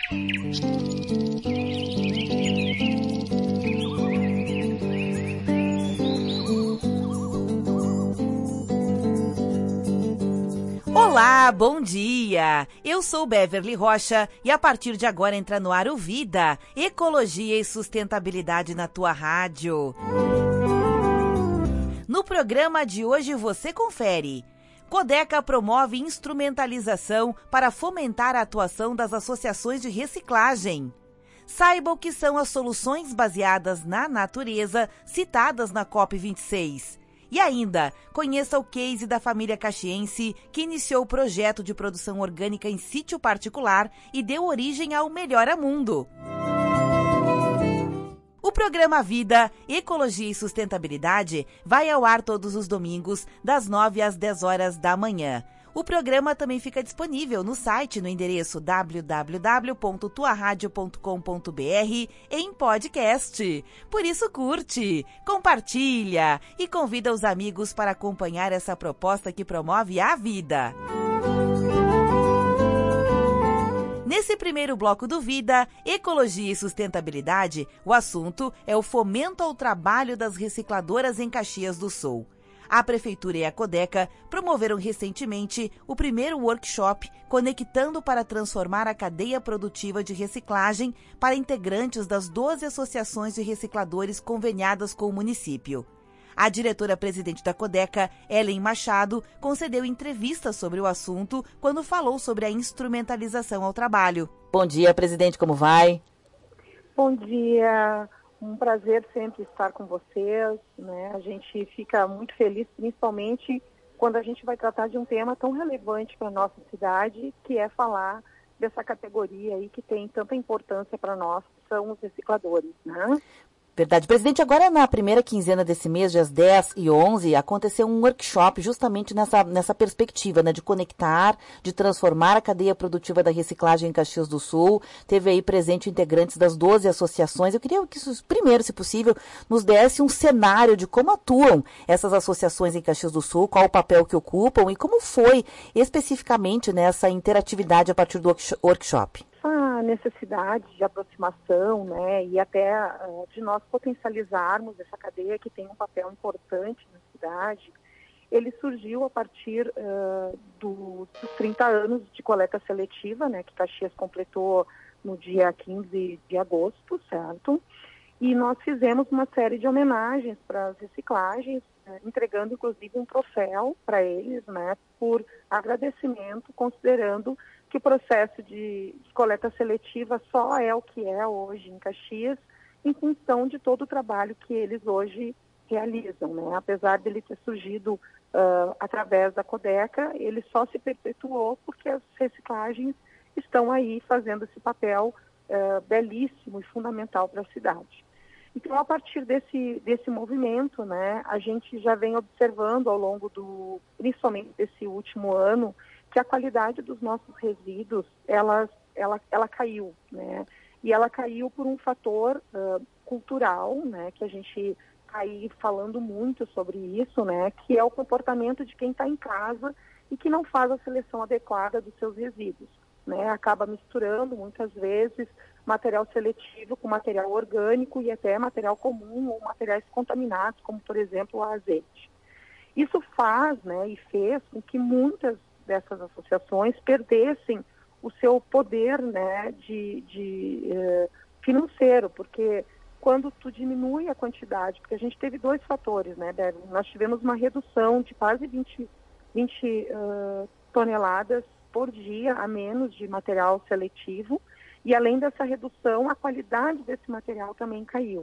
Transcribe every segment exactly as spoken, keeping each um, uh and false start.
Olá, bom dia! Eu sou Beverly Rocha e a partir de agora entra no ar o Vida, Ecologia e Sustentabilidade na tua rádio. No programa de hoje você confere. Codeca promove instrumentalização para fomentar a atuação das associações de reciclagem. Saiba o que são as soluções baseadas na natureza citadas na COP vinte e seis. E ainda, conheça o case da família caxiense que iniciou o projeto de produção orgânica em sítio particular e deu origem ao Melhora Mundo. O programa Vida, Ecologia e Sustentabilidade vai ao ar todos os domingos, das nove às dez horas da manhã. O programa também fica disponível no site no endereço w w w ponto tua radio ponto com ponto b r em podcast. Por isso curte, compartilha e convida os amigos para acompanhar essa proposta que promove a vida. Nesse primeiro bloco do Vida, Ecologia e Sustentabilidade, o assunto é o fomento ao trabalho das recicladoras em Caxias do Sul. A Prefeitura e a Codeca promoveram recentemente o primeiro workshop Conectando para Transformar a Cadeia Produtiva de Reciclagem para integrantes das doze associações de recicladores conveniadas com o município. A diretora-presidente da Codeca, Ellen Machado, concedeu entrevista sobre o assunto quando falou sobre a instrumentalização ao trabalho. Bom dia, presidente, como vai? Bom dia, um prazer sempre estar com vocês, né? A gente fica muito feliz, principalmente quando a gente vai tratar de um tema tão relevante para a nossa cidade, que é falar dessa categoria aí que tem tanta importância para nós, que são os recicladores, né? Verdade. Presidente, agora na primeira quinzena desse mês, dias dez e onze, aconteceu um workshop justamente nessa, nessa perspectiva, né, de conectar, de transformar a cadeia produtiva da reciclagem em Caxias do Sul. Teve aí presente integrantes das doze associações. Eu queria que, primeiro, se possível, nos desse um cenário de como atuam essas associações em Caxias do Sul, qual o papel que ocupam e como foi especificamente nessa interatividade a partir do workshop. A necessidade de aproximação, né, e até uh, de nós potencializarmos essa cadeia que tem um papel importante na cidade, ele surgiu a partir uh, do, dos trinta anos de coleta seletiva, né, que Caxias completou no dia quinze de agosto, certo? E nós fizemos uma série de homenagens para as reciclagens, né, entregando inclusive um troféu para eles, né, por agradecimento, considerando que o processo de, de coleta seletiva só é o que é hoje em Caxias, em função de todo o trabalho que eles hoje realizam, né? Apesar dele ter surgido uh, através da Codeca, ele só se perpetuou porque as reciclagens estão aí fazendo esse papel uh, belíssimo e fundamental para a cidade. Então, a partir desse, desse movimento, né, a gente já vem observando ao longo do, principalmente desse último ano, que a qualidade dos nossos resíduos, ela, ela, ela caiu, né? E ela caiu por um fator uh, cultural, né? Que a gente está aí falando muito sobre isso, né? Que é o comportamento de quem está em casa e que não faz a seleção adequada dos seus resíduos, né? Acaba misturando, muitas vezes, material seletivo com material orgânico e até material comum ou materiais contaminados, como, por exemplo, o azeite. Isso faz, né? E fez com que muitas dessas associações perdessem o seu poder, né, de, de eh, financeiro, porque quando tu diminui a quantidade, porque a gente teve dois fatores, né, Débora? Nós tivemos uma redução de quase vinte, vinte uh, toneladas por dia a menos de material seletivo, e além dessa redução, a qualidade desse material também caiu.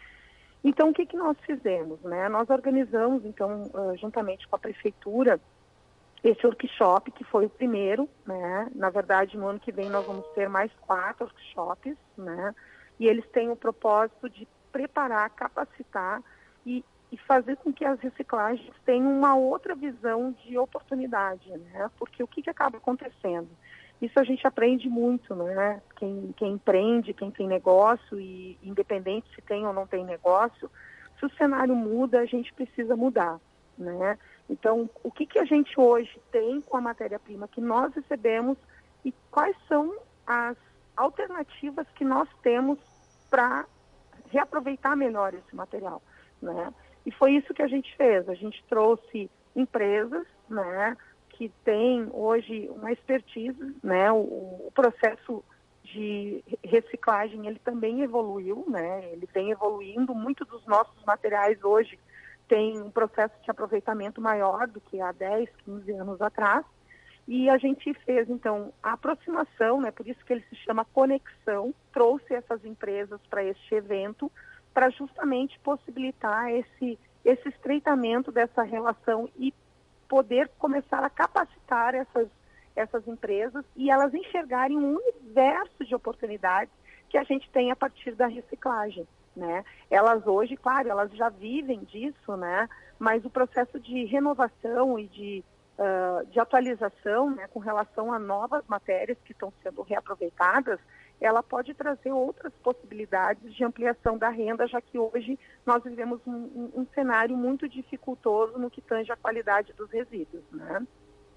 Então, o que, que nós fizemos, né? Nós organizamos, então, uh, juntamente com a prefeitura, esse workshop, que foi o primeiro, né? Na verdade, no ano que vem nós vamos ter mais quatro workshops, né? E eles têm o propósito de preparar, capacitar e, e fazer com que as reciclagens tenham uma outra visão de oportunidade, né? Porque o que, que acaba acontecendo? Isso a gente aprende muito, né? Quem, quem empreende, quem tem negócio, e independente se tem ou não tem negócio, se o cenário muda, a gente precisa mudar, né? Então, o que, que a gente hoje tem com a matéria-prima que nós recebemos e quais são as alternativas que nós temos para reaproveitar melhor esse material, né? E foi isso que a gente fez. A gente trouxe empresas, né, que têm hoje uma expertise, né? O, o processo de reciclagem, ele também evoluiu, né? Ele vem evoluindo. Muitos dos nossos materiais hoje têm um processo de aproveitamento maior do que há dez, quinze anos atrás. E a gente fez, então, a aproximação, né? Por isso que ele se chama Conexão, trouxe essas empresas para este evento, para justamente possibilitar esse, esse estreitamento dessa relação e poder começar a capacitar essas essas empresas e elas enxergarem um universo de oportunidades que a gente tem a partir da reciclagem, né? Elas hoje, claro, elas já vivem disso, né? Mas o processo de renovação e de, uh, de atualização, né, com relação a novas matérias que estão sendo reaproveitadas, ela pode trazer outras possibilidades de ampliação da renda, já que hoje nós vivemos um, um, um cenário muito dificultoso no que tange a qualidade dos resíduos, né?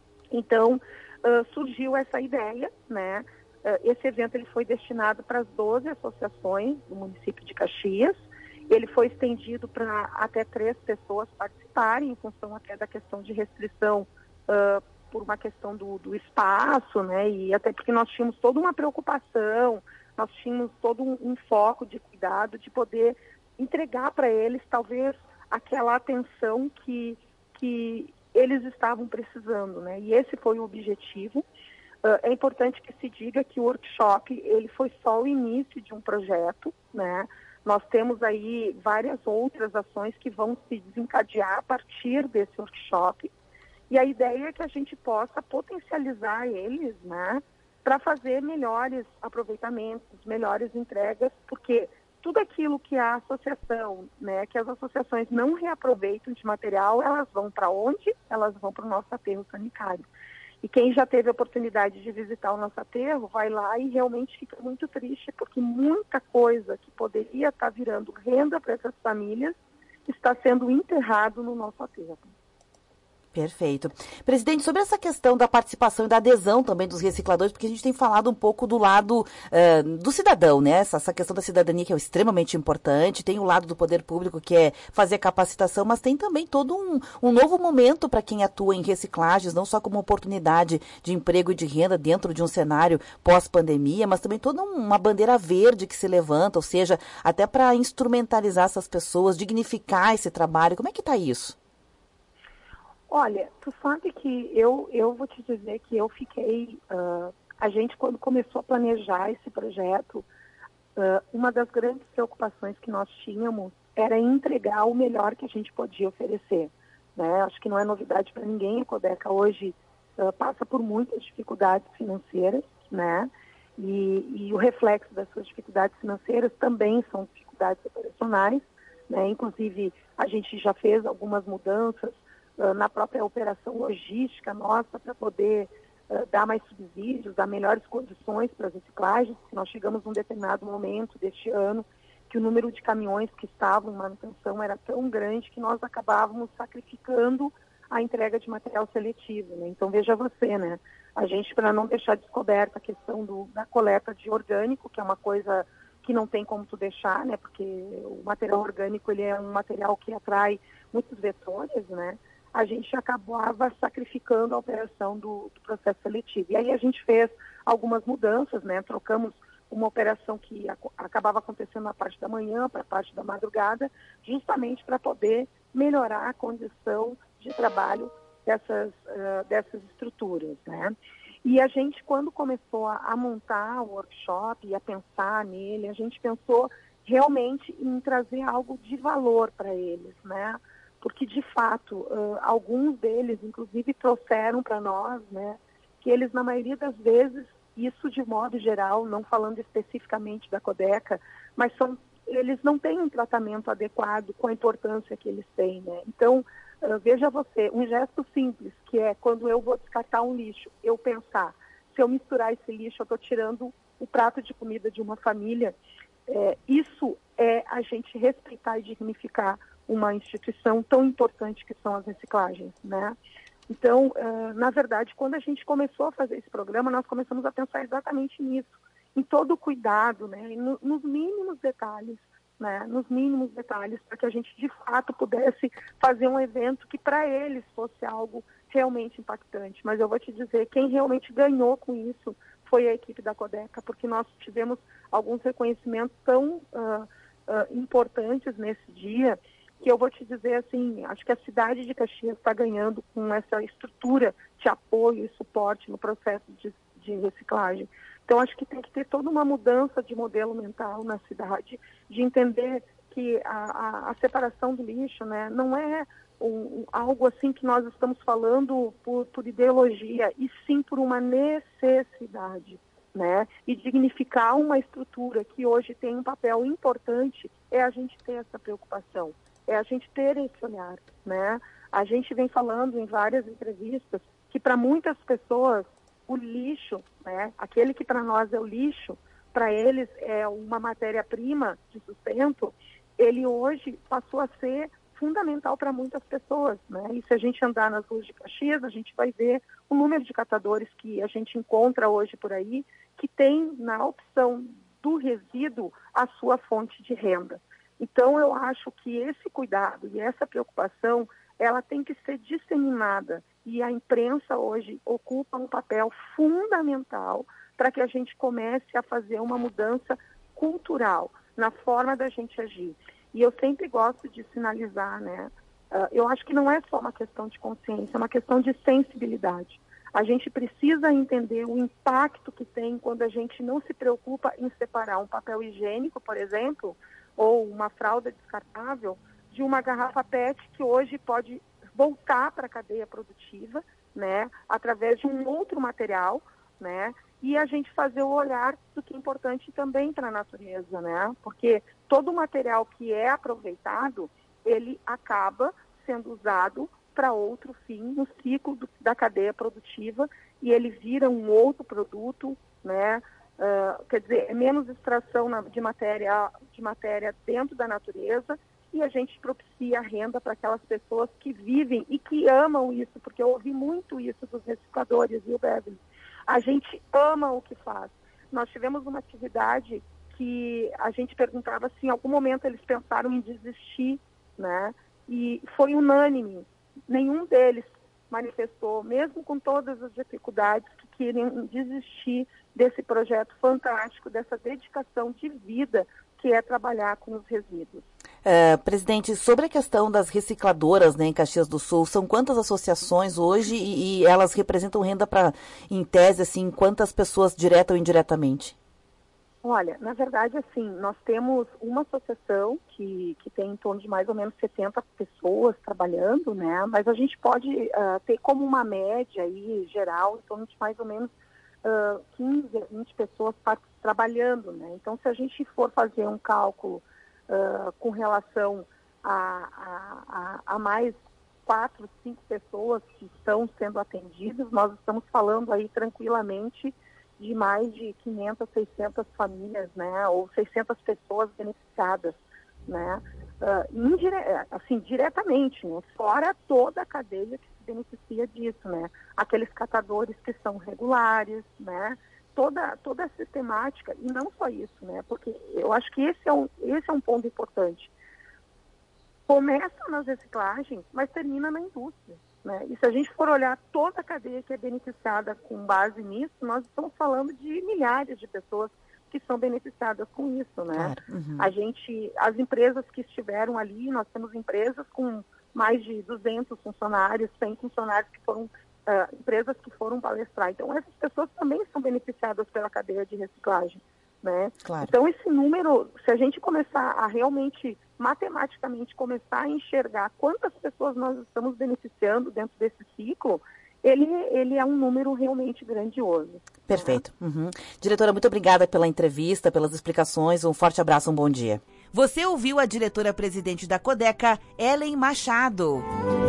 Então, Uh, surgiu essa ideia, né? Uh, esse evento ele foi destinado para as doze associações do município de Caxias. Ele foi estendido para até três pessoas participarem, em função até da questão de restrição uh, por uma questão do, do espaço, né? E até porque nós tínhamos toda uma preocupação, nós tínhamos todo um, um foco de cuidado de poder entregar para eles talvez aquela atenção que, que eles estavam precisando, né? E esse foi o objetivo. Uh, é importante que se diga que o workshop, ele foi só o início de um projeto, né? Nós temos aí várias outras ações que vão se desencadear a partir desse workshop. E a ideia é que a gente possa potencializar eles, né? Para fazer melhores aproveitamentos, melhores entregas, porque tudo aquilo que a associação, né, que as associações não reaproveitam de material, elas vão para onde? Elas vão para o nosso aterro sanitário. E quem já teve a oportunidade de visitar o nosso aterro, vai lá e realmente fica muito triste, porque muita coisa que poderia estar virando renda para essas famílias está sendo enterrado no nosso aterro. Perfeito. Presidente, sobre essa questão da participação e da adesão também dos recicladores, porque a gente tem falado um pouco do lado uh, do cidadão, né? Essa, essa questão da cidadania que é extremamente importante, tem o lado do poder público que é fazer capacitação, mas tem também todo um, um novo momento para quem atua em reciclagens, não só como oportunidade de emprego e de renda dentro de um cenário pós-pandemia, mas também toda uma bandeira verde que se levanta, ou seja, até para instrumentalizar essas pessoas, dignificar esse trabalho. Como é que está isso? Olha, tu sabe que eu, eu vou te dizer que eu fiquei, uh, a gente quando começou a planejar esse projeto, uh, uma das grandes preocupações que nós tínhamos era entregar o melhor que a gente podia oferecer, né? Acho que não é novidade para ninguém, a Codeca hoje uh, passa por muitas dificuldades financeiras, né? E, e o reflexo das suas dificuldades financeiras também são dificuldades operacionais, né? Inclusive, a gente já fez algumas mudanças na própria operação logística nossa para poder uh, dar mais subsídios, dar melhores condições para as reciclagens. Nós chegamos num determinado momento deste ano que o número de caminhões que estavam em manutenção era tão grande que nós acabávamos sacrificando a entrega de material seletivo, né? Então veja você, né? A gente, para não deixar descoberta a questão do, da coleta de orgânico, que é uma coisa que não tem como tu deixar, né? Porque o material orgânico ele é um material que atrai muitos vetores, né? A gente acabava sacrificando a operação do, do processo seletivo. E aí a gente fez algumas mudanças, né? Trocamos uma operação que ac- acabava acontecendo na parte da manhã para a parte da madrugada, justamente para poder melhorar a condição de trabalho dessas, uh, dessas estruturas, né? E a gente, quando começou a, a montar o workshop e a pensar nele, a gente pensou realmente em trazer algo de valor para eles, né? Porque, de fato, uh, alguns deles, inclusive, trouxeram para nós, né, que eles, na maioria das vezes, isso de modo geral, não falando especificamente da Codeca, mas são, eles não têm um tratamento adequado com a importância que eles têm, né? Então, uh, veja você, um gesto simples, que é quando eu vou descartar um lixo, eu pensar, se eu misturar esse lixo, eu estou tirando o prato de comida de uma família, é, isso é a gente respeitar e dignificar uma instituição tão importante que são as reciclagens, né? Então, uh, na verdade, quando a gente começou a fazer esse programa, nós começamos a pensar exatamente nisso, em todo o cuidado, né, no, nos mínimos detalhes, né, nos mínimos detalhes, para que a gente de fato pudesse fazer um evento que para eles fosse algo realmente impactante. Mas eu vou te dizer, quem realmente ganhou com isso foi a equipe da Codeca, porque nós tivemos alguns reconhecimentos tão uh, uh, importantes nesse dia, que eu vou te dizer assim, acho que a cidade de Caxias está ganhando com essa estrutura de apoio e suporte no processo de, de reciclagem. Então, acho que tem que ter toda uma mudança de modelo mental na cidade, de entender que a, a, a separação do lixo, né, não é um, algo assim que nós estamos falando por, por ideologia, e sim por uma necessidade, né? E dignificar uma estrutura que hoje tem um papel importante é a gente ter essa preocupação, é a gente ter esse olhar, né? A gente vem falando em várias entrevistas que para muitas pessoas o lixo, né, aquele que para nós é o lixo, para eles é uma matéria-prima de sustento, ele hoje passou a ser fundamental para muitas pessoas, né? E se a gente andar nas ruas de Caxias, a gente vai ver o número de catadores que a gente encontra hoje por aí, que tem na opção do resíduo a sua fonte de renda. Então, eu acho que esse cuidado e essa preocupação, ela tem que ser disseminada, e a imprensa hoje ocupa um papel fundamental para que a gente comece a fazer uma mudança cultural na forma da gente agir. E eu sempre gosto de sinalizar, né? Uh, eu acho que não é só uma questão de consciência, é uma questão de sensibilidade. A gente precisa entender o impacto que tem quando a gente não se preocupa em separar um papel higiênico, por exemplo, ou uma fralda descartável, de uma garrafa P E T que hoje pode voltar para a cadeia produtiva, né, através de um outro material, né, e a gente fazer o olhar do que é importante também para a natureza, né, porque todo material que é aproveitado, ele acaba sendo usado para outro fim no ciclo do, da cadeia produtiva, e ele vira um outro produto, né, uh, quer dizer, é menos extração na, de, matéria, de matéria dentro da natureza, e a gente propicia renda para aquelas pessoas que vivem e que amam isso, porque eu ouvi muito isso dos recicladores, viu, Beverly? A gente ama o que faz. Nós tivemos uma atividade que a gente perguntava se em algum momento eles pensaram em desistir, né? E foi unânime. Nenhum deles manifestou, mesmo com todas as dificuldades, que queriam desistir desse projeto fantástico, dessa dedicação de vida que é trabalhar com os resíduos. Uh, presidente, sobre a questão das recicladoras, né, em Caxias do Sul, são quantas associações hoje e, e elas representam renda para, em tese, assim, quantas pessoas direta ou indiretamente? Olha, na verdade, assim, nós temos uma associação que, que tem em torno de mais ou menos setenta pessoas trabalhando, né, mas a gente pode uh, ter como uma média aí, geral, em torno de mais ou menos uh, quinze a vinte pessoas trabalhando, né. Então, se a gente for fazer um cálculo Uh, com relação a, a, a, a mais quatro, cinco pessoas que estão sendo atendidas, nós estamos falando aí tranquilamente de mais de quinhentas, seiscentas famílias, né, ou seiscentas pessoas beneficiadas, né, uh, indire assim, diretamente, né, fora toda a cadeia que se beneficia disso, né, aqueles catadores que são regulares, né, Toda, toda a sistemática, e não só isso, né? Porque eu acho que esse é um, esse é um ponto importante. Começa nas reciclagens, mas termina na indústria, né? E se a gente for olhar toda a cadeia que é beneficiada com base nisso, nós estamos falando de milhares de pessoas que são beneficiadas com isso, né? Claro. Uhum. A gente, as empresas que estiveram ali, nós temos empresas com mais de duzentos funcionários, cem funcionários que foram Uh, empresas que foram palestrar. Então, essas pessoas também são beneficiadas pela cadeia de reciclagem, né? Claro. Então, esse número, se a gente começar a realmente, matematicamente, começar a enxergar quantas pessoas nós estamos beneficiando dentro desse ciclo, ele, ele é um número realmente grandioso. Perfeito. Né? Uhum. Diretora, muito obrigada pela entrevista, pelas explicações. Um forte abraço, um bom dia. Você ouviu a diretora-presidente da Codeca, Ellen Machado.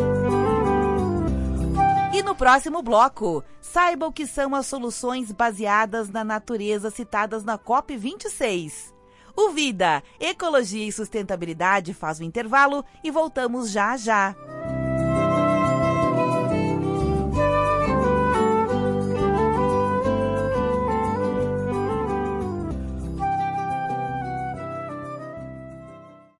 E no próximo bloco, saiba o que são as soluções baseadas na natureza citadas na COP vinte e seis. O Vida, Ecologia e Sustentabilidade faz o intervalo e voltamos já já.